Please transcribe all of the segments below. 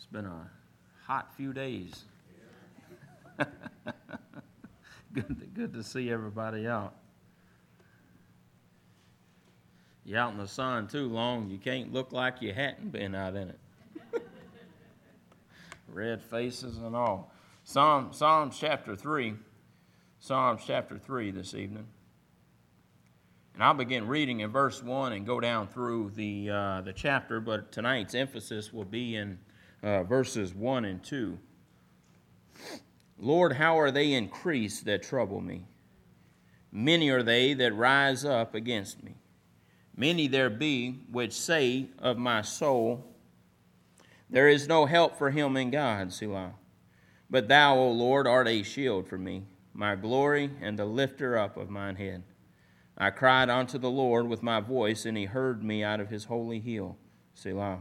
It's been a hot few days. Good to see everybody out. You're out in the sun too long, you can't look like you hadn't been out in it. Red faces and all. Psalms chapter 3 this evening. And I'll begin reading in verse 1 and go down through the chapter, but tonight's emphasis will be in verses 1 and 2. Lord, how are they increased that trouble me? Many are they that rise up against me. Many there be which say of my soul, there is no help for him in God, Selah. But thou, O Lord, art a shield for me, my glory and the lifter up of mine head. I cried unto the Lord with my voice, and he heard me out of his holy hill, Selah.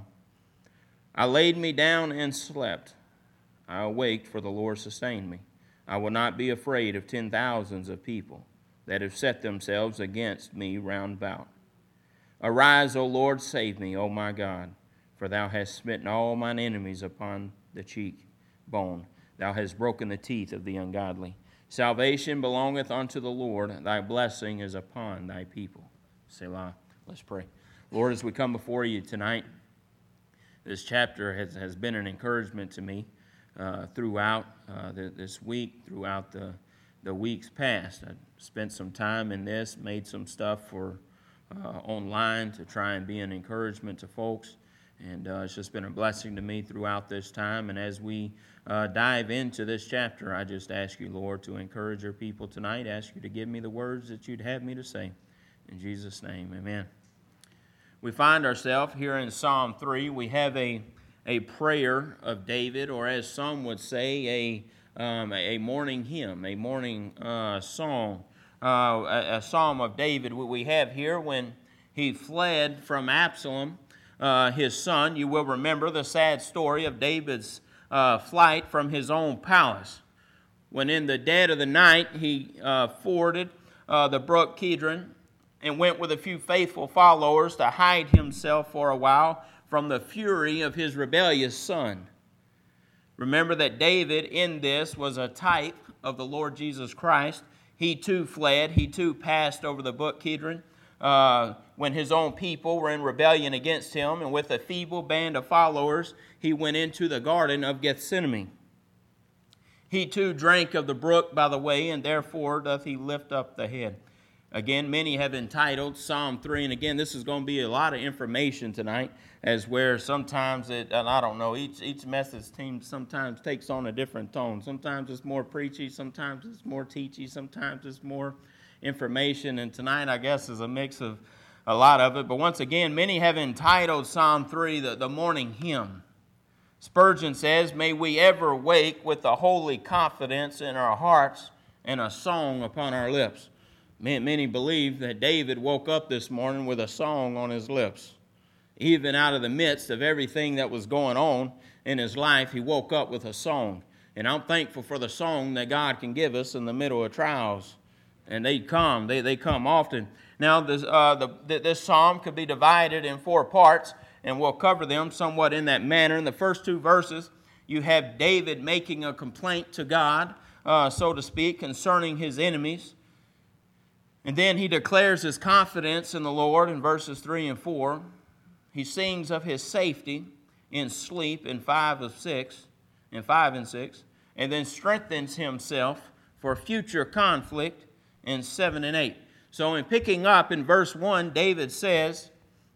I laid me down and slept. I awaked, for the Lord sustained me. I will not be afraid of 10,000s of people that have set themselves against me round about. Arise, O Lord, save me, O my God, for thou hast smitten all mine enemies upon the cheek bone. Thou hast broken the teeth of the ungodly. Salvation belongeth unto the Lord. Thy blessing is upon thy people. Selah. Let's pray. Lord, as we come before you tonight, this chapter has been an encouragement to me throughout this week, throughout the weeks past. I spent some time in this, made some stuff for online to try and be an encouragement to folks. And it's just been a blessing to me throughout this time. And as we dive into this chapter, I just ask you, Lord, to encourage your people tonight. Ask you to give me the words that you'd have me to say. In Jesus' name, amen. We find ourselves here in Psalm 3. We have a prayer of David, or as some would say, a morning hymn, a morning song, a psalm of David. What we have here when he fled from Absalom, his son. You will remember the sad story of David's flight from his own palace. When in the dead of the night he forded the brook Kidron and went with a few faithful followers to hide himself for a while from the fury of his rebellious son. Remember that David in this was a type of the Lord Jesus Christ. He too fled. He too passed over the brook Kidron. When his own people were in rebellion against him, and with a feeble band of followers, he went into the garden of Gethsemane. He too drank of the brook by the way, and therefore doth he lift up the head. Again, many have entitled Psalm 3, and again, this is going to be a lot of information tonight, as where sometimes each message team sometimes takes on a different tone. Sometimes it's more preachy, sometimes it's more teachy, sometimes it's more information, and tonight I guess is a mix of a lot of it. But once again, many have entitled Psalm 3 the morning hymn. Spurgeon says, may we ever wake with the holy confidence in our hearts and a song upon our lips. Many believe that David woke up this morning with a song on his lips. Even out of the midst of everything that was going on in his life, he woke up with a song. And I'm thankful for the song that God can give us in the middle of trials. And they come often. Now, this psalm could be divided in 4 parts, and we'll cover them somewhat in that manner. In the first 2 verses, you have David making a complaint to God, so to speak, concerning his enemies. And then he declares his confidence in the Lord in verses 3 and 4. He sings of his safety in sleep in 5 and 6, and then strengthens himself for future conflict in 7 and 8. So in picking up in verse 1, David says,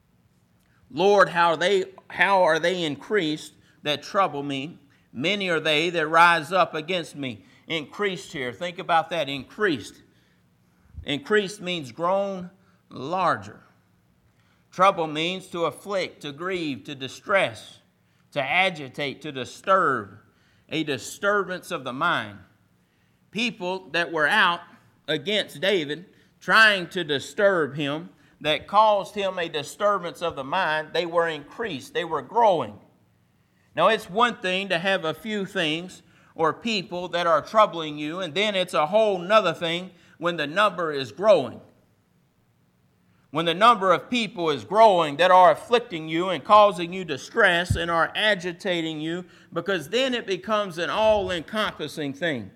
Lord, how are they increased that trouble me? Many are they that rise up against me. Increased here. Think about that. Increased. Increased means grown larger. Trouble means to afflict, to grieve, to distress, to agitate, to disturb. A disturbance of the mind. People that were out against David, trying to disturb him, that caused him a disturbance of the mind, they were increased, they were growing. Now, it's one thing to have a few things or people that are troubling you, and then it's a whole nother thing when the number is growing. when the number of people is growing that are afflicting you and causing you distress and are agitating you, because then it becomes an all-encompassing thing.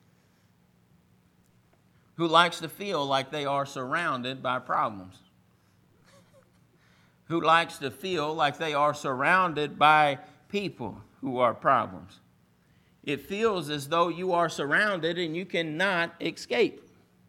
Who likes to feel like they are surrounded by problems? Who likes to feel like they are surrounded by people who are problems? It feels as though you are surrounded and you cannot escape.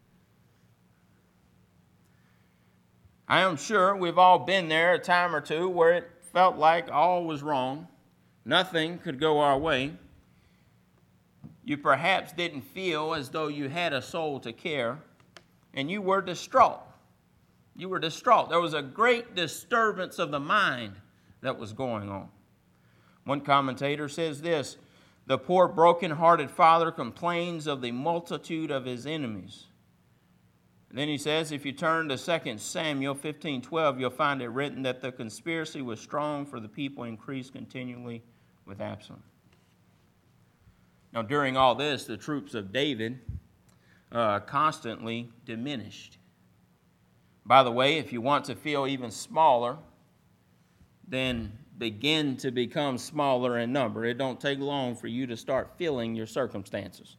I am sure we've all been there a time or two where it felt like all was wrong. Nothing could go our way. You perhaps didn't feel as though you had a soul to care, and you were distraught. You were distraught. There was a great disturbance of the mind that was going on. One commentator says this: the poor broken-hearted father complains of the multitude of his enemies. And then he says, if you turn to 2 Samuel 15:12, you'll find it written that the conspiracy was strong, for the people increased continually with Absalom. Now, during all this, the troops of David constantly diminished. By the way, if you want to feel even smaller, then begin to become smaller in number. It don't take long for you to start feeling your circumstances.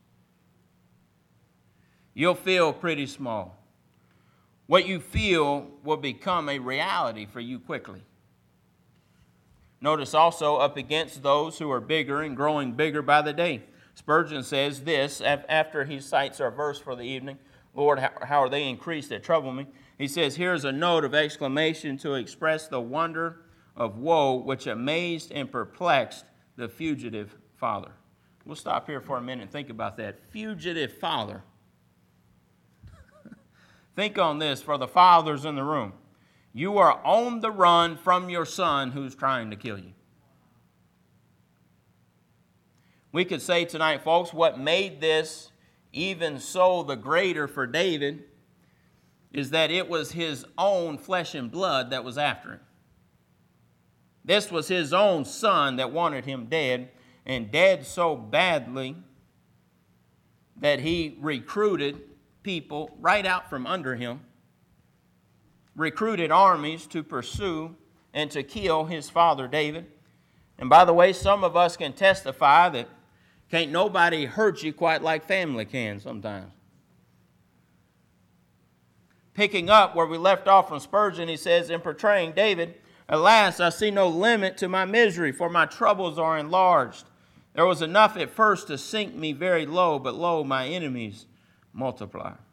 You'll feel pretty small. What you feel will become a reality for you quickly. Notice also up against those who are bigger and growing bigger by the day. Spurgeon says this after he cites our verse for the evening: Lord, how are they increased that trouble me? He says, here's a note of exclamation to express the wonder of woe which amazed and perplexed the fugitive father. We'll stop here for a minute and think about that. Fugitive father. Think on this for the fathers in the room. You are on the run from your son who's trying to kill you. We could say tonight, folks, what made this even so the greater for David is that it was his own flesh and blood that was after him. This was his own son that wanted him dead, and dead so badly that he recruited people right out from under him, recruited armies to pursue and to kill his father David. And by the way, some of us can testify that can't nobody hurt you quite like family can sometimes. Picking up where we left off from Spurgeon, he says, in portraying David, alas, I see no limit to my misery, for my troubles are enlarged. There was enough at first to sink me very low, but lo, my enemies multiply. It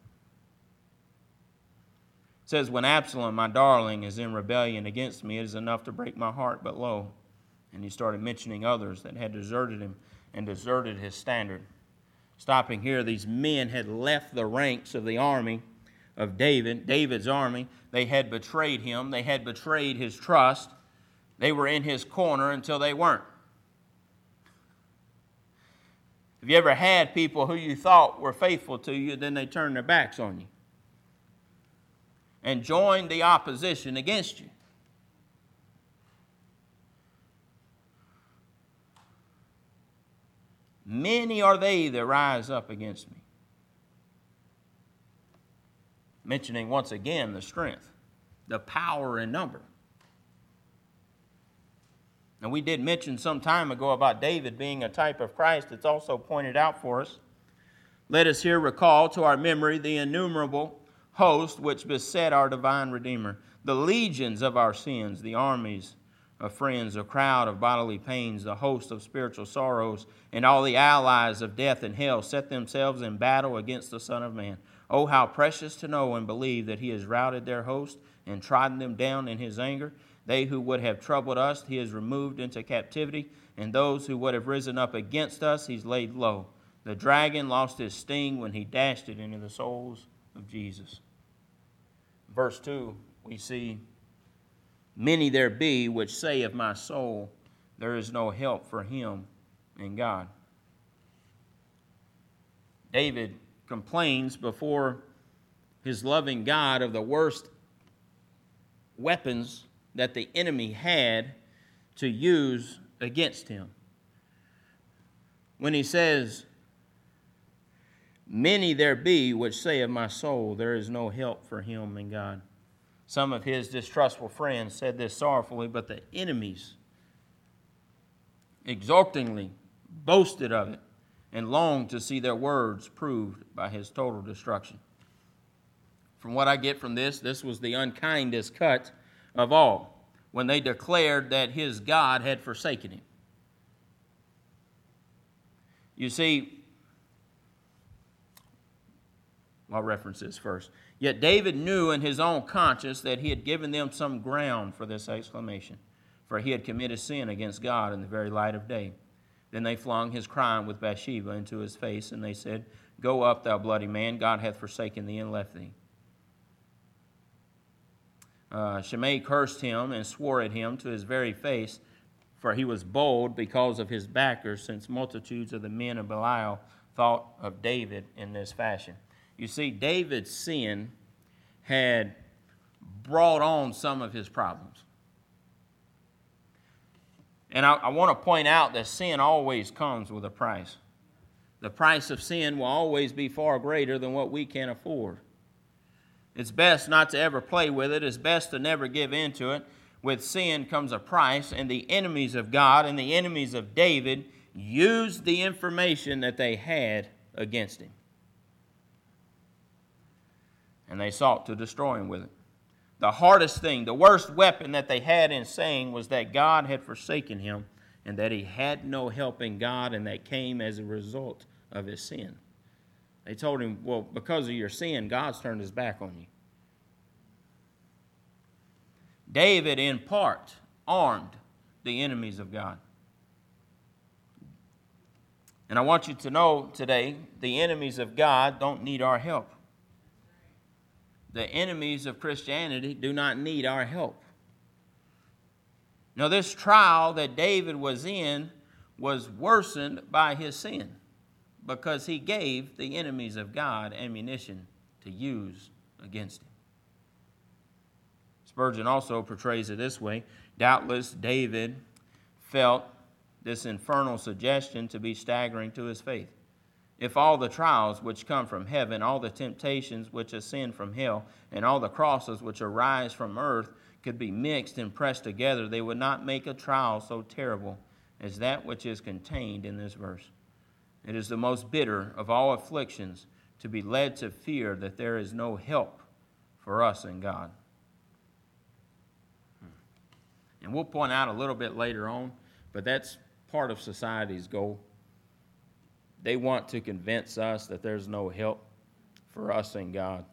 says, when Absalom, my darling, is in rebellion against me, it is enough to break my heart, but lo. And he started mentioning others that had deserted him and deserted his standard. Stopping here, these men had left the ranks of the army of David's army. They had betrayed him. They had betrayed his trust. They were in his corner until they weren't. Have you ever had people who you thought were faithful to you, then they turned their backs on you and joined the opposition against you? Many are they that rise up against me. Mentioning once again the strength, the power in number. And we did mention some time ago about David being a type of Christ. It's also pointed out for us. Let us here recall to our memory the innumerable host which beset our divine Redeemer, the legions of our sins, the armies of friends, a crowd of bodily pains, the host of spiritual sorrows, and all the allies of death and hell set themselves in battle against the Son of Man. Oh, how precious to know and believe that he has routed their host and trodden them down in his anger. They who would have troubled us, he has removed into captivity, and those who would have risen up against us, he's laid low. The dragon lost his sting when he dashed it into the souls of Jesus. Verse 2, we see, many there be which say of my soul, there is no help for him in God. David complains before his loving God of the worst weapons that the enemy had to use against him. When he says, many there be which say of my soul, there is no help for him in God. Some of his distrustful friends said this sorrowfully, but the enemies exultingly boasted of it and longed to see their words proved by his total destruction. From what I get from this was the unkindest cut of all, when they declared that his God had forsaken him. You see, I'll reference this first. Yet David knew in his own conscience that he had given them some ground for this exclamation, for he had committed sin against God in the very light of day. Then they flung his crime with Bathsheba into his face, and they said, "Go up, thou bloody man, God hath forsaken thee and left thee." Shimei cursed him and swore at him to his very face, for he was bold because of his backers, since multitudes of the men of Belial thought of David in this fashion. You see, David's sin had brought on some of his problems. And I want to point out that sin always comes with a price. The price of sin will always be far greater than what we can afford. It's best not to ever play with it. It's best to never give in to it. With sin comes a price, and the enemies of God and the enemies of David used the information that they had against him. And they sought to destroy him with it. The hardest thing, the worst weapon that they had in saying was that God had forsaken him and that he had no help in God, and that came as a result of his sin. They told him, well, because of your sin, God's turned his back on you. David, in part, armed the enemies of God. And I want you to know today, the enemies of God don't need our help. The enemies of Christianity do not need our help. Now, this trial that David was in was worsened by his sin, because he gave the enemies of God ammunition to use against him. Spurgeon also portrays it this way. Doubtless, David felt this infernal suggestion to be staggering to his faith. If all the trials which come from heaven, all the temptations which ascend from hell, and all the crosses which arise from earth could be mixed and pressed together, they would not make a trial so terrible as that which is contained in this verse. It is the most bitter of all afflictions to be led to fear that there is no help for us in God. And we'll point out a little bit later on, but that's part of society's goal. They want to convince us that there's no help for us in God.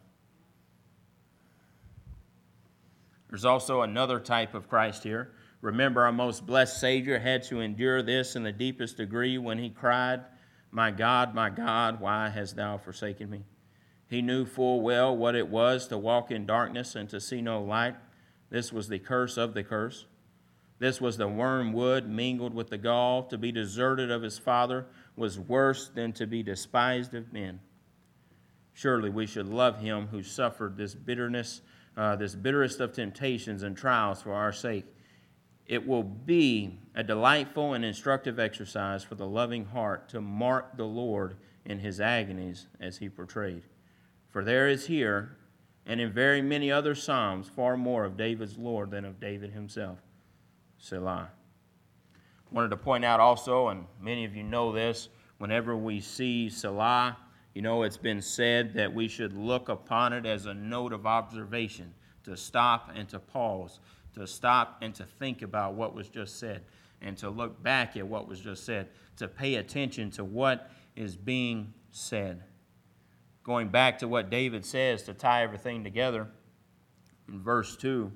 There's also another type of Christ here. Remember, our most blessed Savior had to endure this in the deepest degree when he cried, my God, why hast thou forsaken me?" He knew full well what it was to walk in darkness and to see no light. This was the curse of the curse. This was the wormwood mingled with the gall. To be deserted of his Father was worse than to be despised of men. Surely we should love him who suffered this bitterness, this bitterest of temptations and trials for our sake. It will be a delightful and instructive exercise for the loving heart to mark the Lord in his agonies as he portrayed. For there is here, and in very many other psalms, far more of David's Lord than of David himself. Selah. Wanted to point out also, and many of you know this, whenever we see Selah, you know it's been said that we should look upon it as a note of observation, to stop and to pause, to stop and to think about what was just said, and to look back at what was just said, to pay attention to what is being said. Going back to what David says to tie everything together, in verse 2,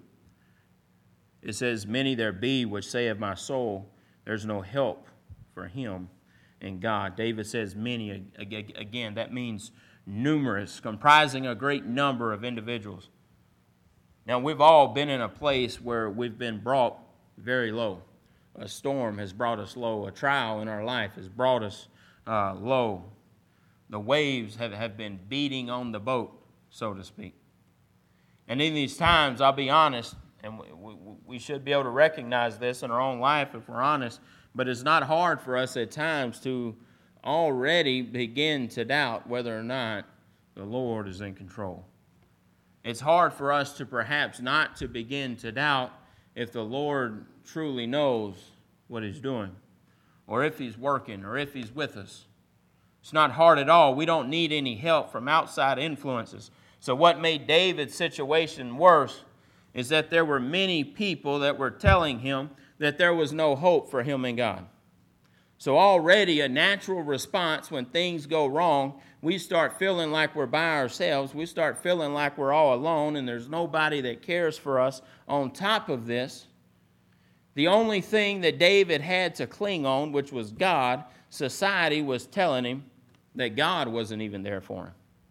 it says, "Many there be which say of my soul, there's no help for him in God." David says many. Again, that means numerous, comprising a great number of individuals. Now, we've all been in a place where we've been brought very low. A storm has brought us low. A trial in our life has brought us low. The waves have been beating on the boat, so to speak. And in these times, I'll be honest, and we should be able to recognize this in our own life if we're honest, but it's not hard for us at times to already begin to doubt whether or not the Lord is in control. It's hard for us to perhaps not to begin to doubt if the Lord truly knows what he's doing, or if he's working, or if he's with us. It's not hard at all. We don't need any help from outside influences. So what made David's situation worse is that there were many people that were telling him that there was no hope for him in God. So already a natural response when things go wrong, we start feeling like we're by ourselves. We start feeling like we're all alone and there's nobody that cares for us. On top of this, the only thing that David had to cling on, which was God, society was telling him that God wasn't even there for him.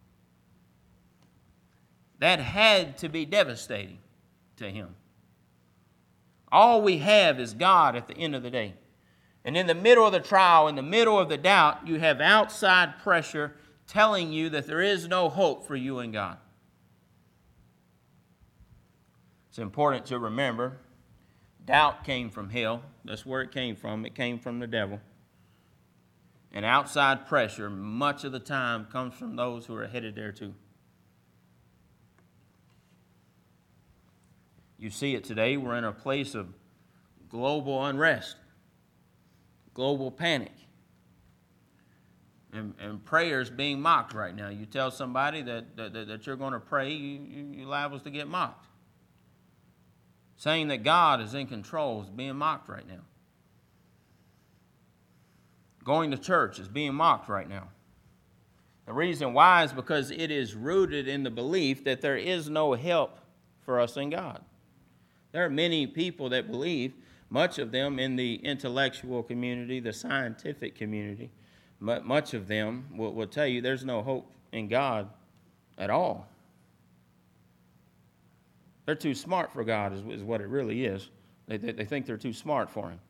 That had to be devastating to him. All we have is God at the end of the day. And in the middle of the trial, in the middle of the doubt, you have outside pressure telling you that there is no hope for you in God. It's important to remember, doubt came from hell. That's where it came from. It came from the devil. And outside pressure, much of the time, comes from those who are headed there too. You see it today. We're in a place of global unrest, global panic, and prayers being mocked right now. You tell somebody that you're going to pray, you're liable to get mocked. Saying that God is in control is being mocked right now. Going to church is being mocked right now. The reason why is because it is rooted in the belief that there is no help for us in God. There are many people that believe, much of them in the intellectual community, the scientific community, much of them will tell you there's no hope in God at all. They're too smart for God is what it really is. They think they're too smart for him.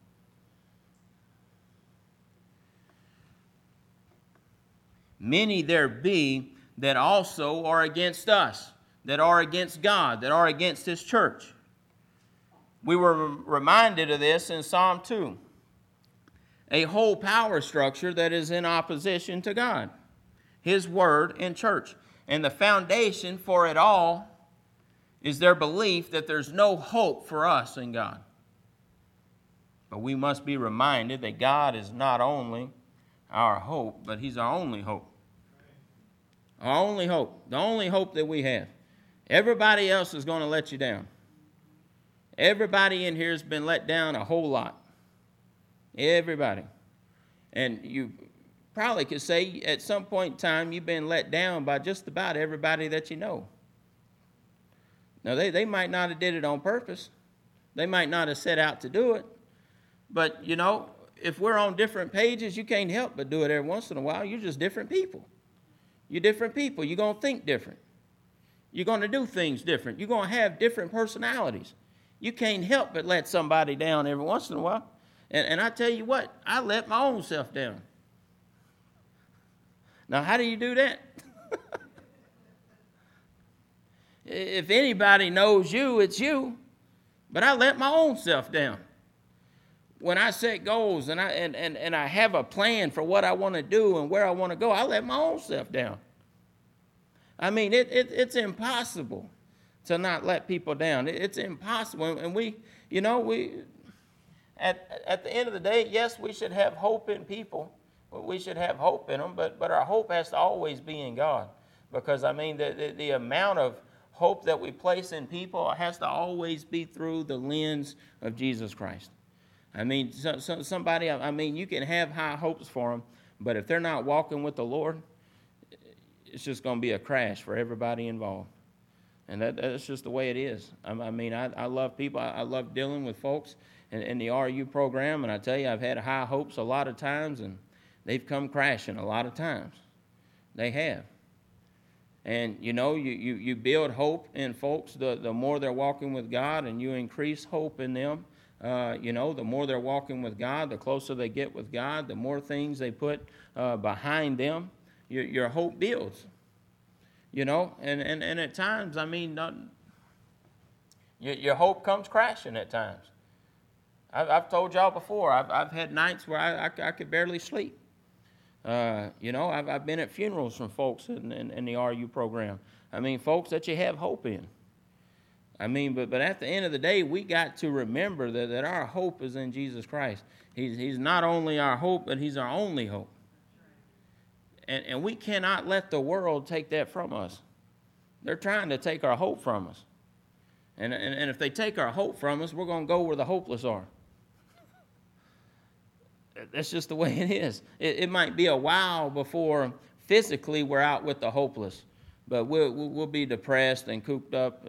Many there be that also are against us, that are against God, that are against his church. We were reminded of this in Psalm 2. A whole power structure that is in opposition to God, his word and church. And the foundation for it all is their belief that there's no hope for us in God. But we must be reminded that God is not only our hope, but he's our only hope. Our only hope, the only hope that we have. Everybody else is going to let you down. Everybody in here has been let down a whole lot. Everybody. And you probably could say at some point in time you've been let down by just about everybody that you know. Now, they might not have did it on purpose. They might not have set out to do it. But, you know, if we're on different pages, you can't help but do it every once in a while. You're just different people. You're different people. You're going to think different. You're going to do things different. You're going to have different personalities. You can't help but let somebody down every once in a while. And I tell you what, I let my own self down. Now, how do you do that? If anybody knows you, it's you. But I let my own self down. When I set goals and I have a plan for what I want to do and where I want to go, I let my own self down. I mean, it's impossible to not let people down. It's impossible. And we at the end of the day, yes, we should have hope in people. We should have hope in them, but our hope has to always be in God. Because, I mean, the amount of hope that we place in people has to always be through the lens of Jesus Christ. I mean, somebody, I mean, you can have high hopes for them, but if they're not walking with the Lord, it's just going to be a crash for everybody involved. And that's just the way it is. I mean, I love people. I love dealing with folks in the RU program, and I tell you, I've had high hopes a lot of times, and they've come crashing a lot of times. They have. And, you know, you build hope in folks, the more they're walking with God, and you increase hope in them. The more they're walking with God, the closer they get with God, the more things they put behind them, your hope builds. You know, and at times, I mean, your hope comes crashing at times. I've told y'all before, I've had nights where I could barely sleep. I've been at funerals from folks in the RU program. I mean, folks that you have hope in. I mean, but at the end of the day, we got to remember that our hope is in Jesus Christ. He's not only our hope, but he's our only hope. And we cannot let the world take that from us. They're trying to take our hope from us. And if they take our hope from us, we're going to go where the hopeless are. That's just the way it is. It might be a while before physically we're out with the hopeless, but we'll be depressed and cooped up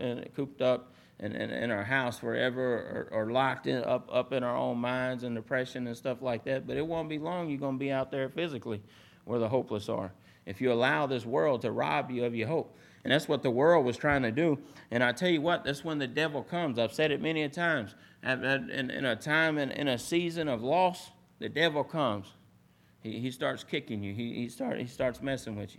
in our house forever, or locked up in our own minds and depression and stuff like that. But it won't be long. You're going to be out there physically where the hopeless are, if you allow this world to rob you of your hope. And that's what the world was trying to do. And I tell you what, that's when the devil comes. I've said it many a times. In a time, in a season of loss, the devil comes. He starts kicking you. He starts messing with you.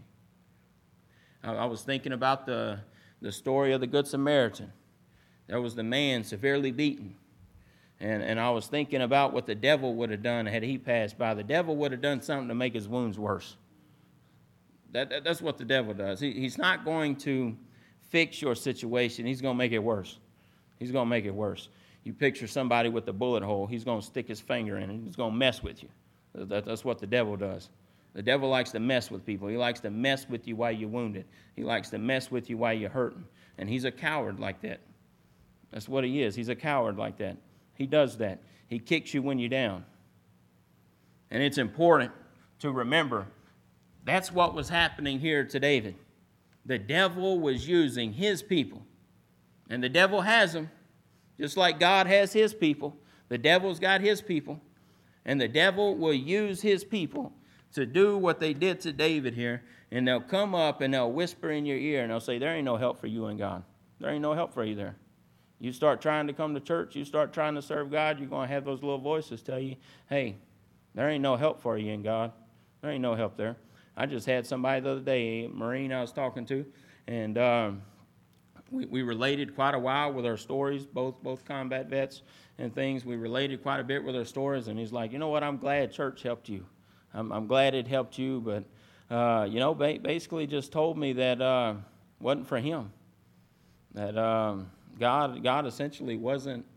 I was thinking about the story of the Good Samaritan. There was the man severely beaten. And I was thinking about what the devil would have done had he passed by. The devil would have done something to make his wounds worse. That's what the devil does. He's not going to fix your situation. He's going to make it worse. He's going to make it worse. You picture somebody with a bullet hole. He's going to stick his finger in it. He's going to mess with you. That's what the devil does. The devil likes to mess with people. He likes to mess with you while you're wounded. He likes to mess with you while you're hurting. And he's a coward like that. That's what he is. He's a coward like that. He does that. He kicks you when you're down. And it's important to remember that's what was happening here to David. The devil was using his people. And the devil has them. Just like God has his people. The devil's got his people. And the devil will use his people to do what they did to David here. And they'll come up and they'll whisper in your ear and they'll say, there ain't no help for you in God. There ain't no help for you there. You start trying to come to church, you start trying to serve God, you're going to have those little voices tell you, hey, there ain't no help for you in God. There ain't no help there. I just had somebody the other day, a Marine I was talking to, and we related quite a while with our stories, both combat vets and things. We related quite a bit with our stories, and he's like, you know what, I'm glad church helped you. I'm glad it helped you, but, basically just told me that wasn't for him. That God essentially wouldn't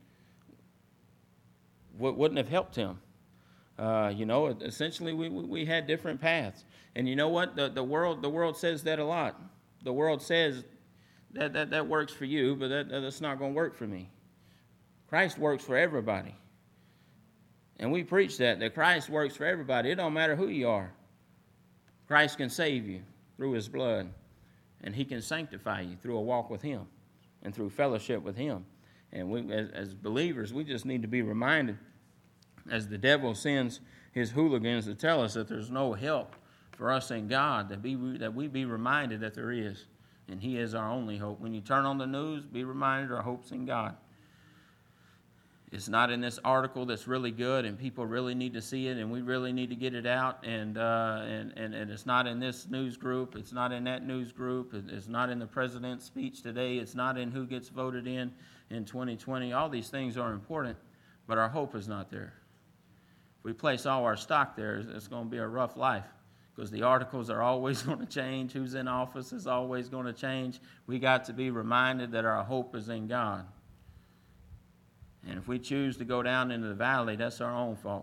have helped him. Essentially we had different paths. And you know what? The world says that a lot. The world says that works for you, but that's not going to work for me. Christ works for everybody. And we preach that Christ works for everybody. It don't matter who you are. Christ can save you through his blood. And he can sanctify you through a walk with him and through fellowship with him. And we, as believers, we just need to be reminded, as the devil sends his hooligans to tell us that there's no help for us in God, that we be reminded that there is. And he is our only hope. When you turn on the news, be reminded our hope's in God. It's not in this article that's really good, and people really need to see it, and we really need to get it out. And it's not in this news group. It's not in that news group. It's not in the president's speech today. It's not in who gets voted in 2020. All these things are important, but our hope is not there. If we place all our stock there, it's going to be a rough life, because the articles are always going to change. Who's in office is always going to change. We got to be reminded that our hope is in God. And if we choose to go down into the valley, that's our own fault.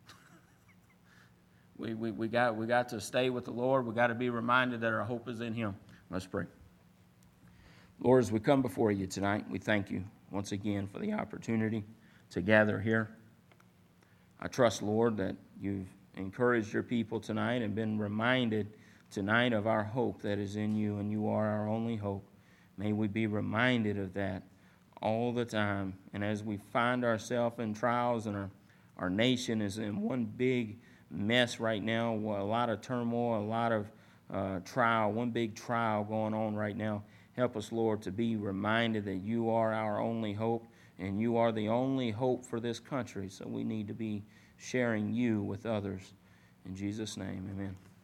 we got to stay with the Lord. We got to be reminded that our hope is in him. Let's pray. Lord, as we come before you tonight, we thank you once again for the opportunity to gather here. I trust, Lord, that you've encouraged your people tonight and been reminded tonight of our hope that is in you, and you are our only hope. May we be reminded of that all the time. And as we find ourselves in trials, and our nation is in one big mess right now, a lot of turmoil, a lot of trial, one big trial going on right now. Help us, Lord, to be reminded that you are our only hope, and you are the only hope for this country. So we need to be sharing you with others. In Jesus' name, amen.